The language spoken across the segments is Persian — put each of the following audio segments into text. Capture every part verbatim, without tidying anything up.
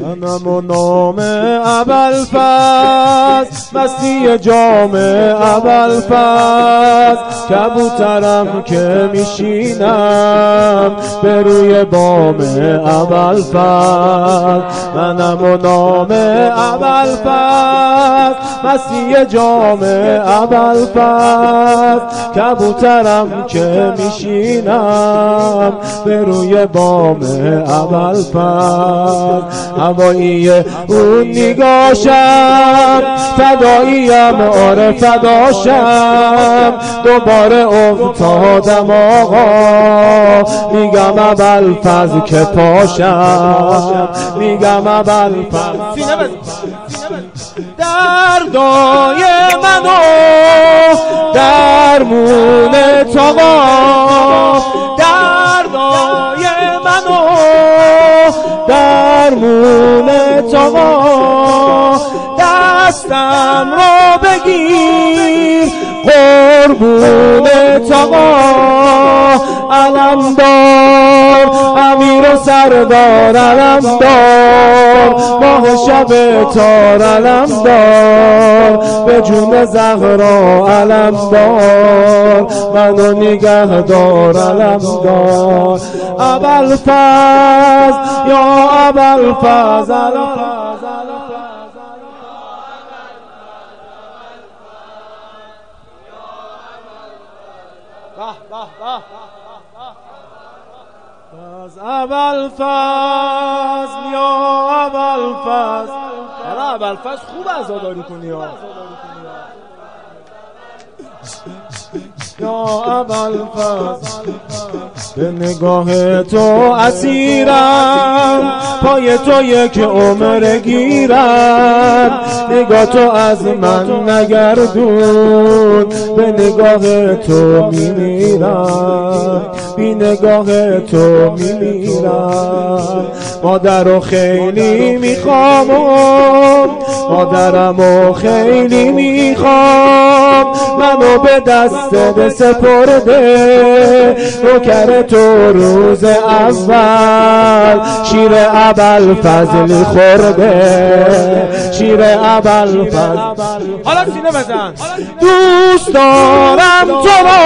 منم و نام ابوالفضل، مستی جام ابوالفضل، کبوترم که میشینم به روی بام ابوالفضل. منم و نام ابوالفضل، مستی جام ابوالفضل، کبوترم که میشینم به روی بام ابوالفضل. هوایی اون نگاشم، فداییم آره فداشم، دوباره افتادم آقا، میگم ابوالفضل که پاشم، میگم ابوالفضل سینه بزن دردای منو درمون تاقا، دردای منو درمون تاقا، دستم رو بگیر قربون تاقا، علمدار امیر و سردار، علمدار ماه شب تار، علمدار به جون زهرا، علمدار منو نگهدار، علمدار ابوالفضل یا ابوالفضل. از ابوالفضل یا ابوالفضل، آره ابوالفضل خوب عزاداری کنی ها یا ابوالفضل. به نگاه تو اسیرم، پای تو یک عمر گیرم، نگاه تو از من نگردون، به نگاه تو میمیرم، بی نگاه تو میمیرم. مادرو خیلی میخوام، مادرمو خیلی میخوام، منو به دستت سپرده نوکر تو روز اول، شیر ابوالفضل خورده، شیر ابوالفضل. حالا سینه بزن دوست دارم تو رو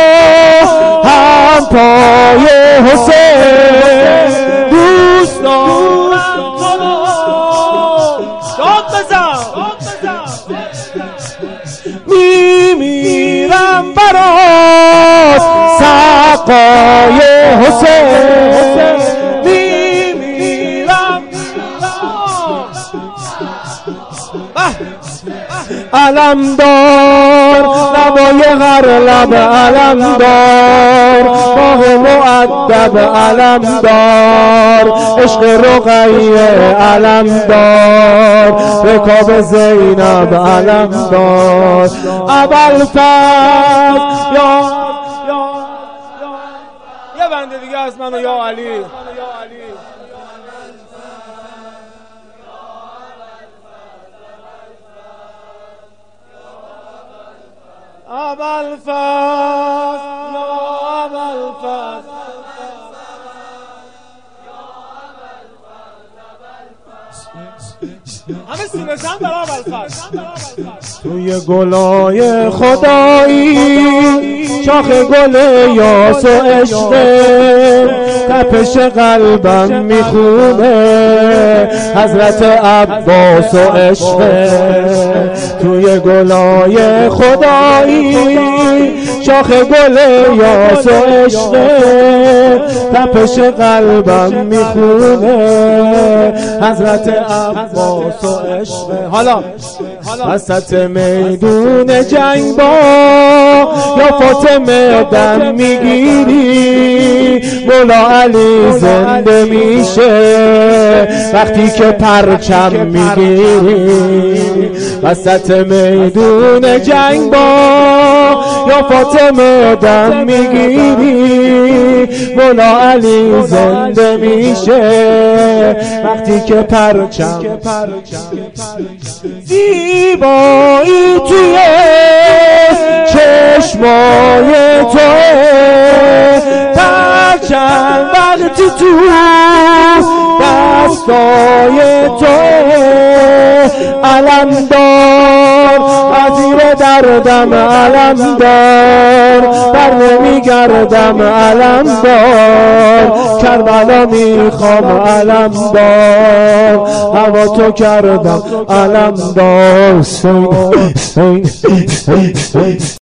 هم پای حسین، دوست دارم تو رو داد بزن، میمیرم برات سقای حسین، میمیرم علمدار نوای هر لب، علمدار ماه مؤدب، علمدار عشق رقیه، علمدار رکاب زینب، علمدار ابوالفضل یا یه بنده دیگه از منو یا علی. ابوالفضل یا ابوالفضل، همه سینه زن برای ابوالفضل. توی گلای خدایی شاخ گل یاس و عشقه، تپش قلبم میخونه حضرت عباس و عشقه. توی گلای خدایی شاخ گل یاس و عشقه، تپش قلبم میخونه حضرت عباس و عشقه. حالا وسط میدون جنگ با یا فاطمه دم میگیری، مولا علی زنده میشه وقتی که پرچم میگیری. وسط میدون جنگ با یا فاطمه دم میگیری، مولا علی زنده میشه وقتی که پرچم زیبایی توی چشمای توه، پرچم وقتی تو دستای توه، علمدار عزیر دردم علمدار، بر نمیگردم علمدار، کربلا میخوام علمدار، هوا تو کردم علمدار.